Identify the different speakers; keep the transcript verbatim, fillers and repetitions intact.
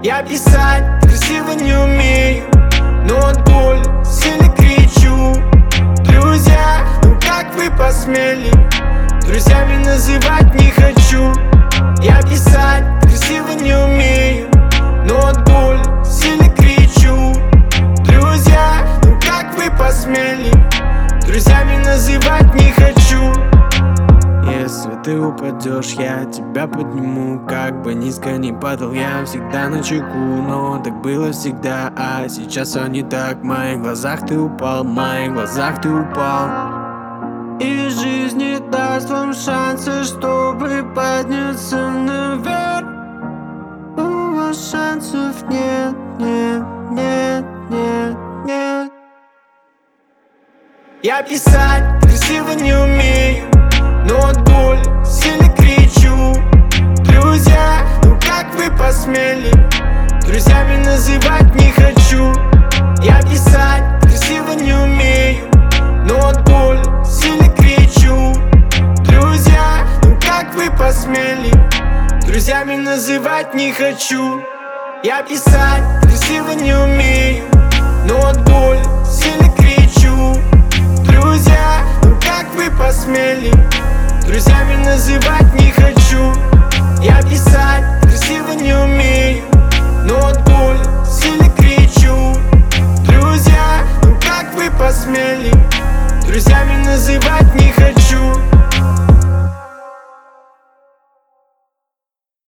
Speaker 1: Я писать красиво не умею, но от боли сильно кричу. Друзья, ну как вы посмели? Друзьями называть не хочу. Я писать красиво не умею, но от боли сильно кричу. Друзья, ну как вы посмели? Друзьями называть не хочу.
Speaker 2: Если ты упадешь, я тебя подниму. Как бы низко ни падал, я всегда на чеку. Но так было всегда, а сейчас все не так. В моих глазах ты упал, в моих глазах ты упал. И жизнь не даст вам шанса, чтобы подняться наверх. У вас шансов нет, нет, нет, нет, нет.
Speaker 1: Я писать красиво не умею, но от боли сильно кричу. Друзья, ну как вы посмели? Друзьями называть не хочу. Я писать красиво не умею, но от боли сильно кричу. Друзья, ну как вы посмели? Друзьями называть не хочу. Я писать красиво не умею, но от боли сильно кричу. Друзья, ну как вы посмели? Друзьями называть не хочу. Я писать красиво не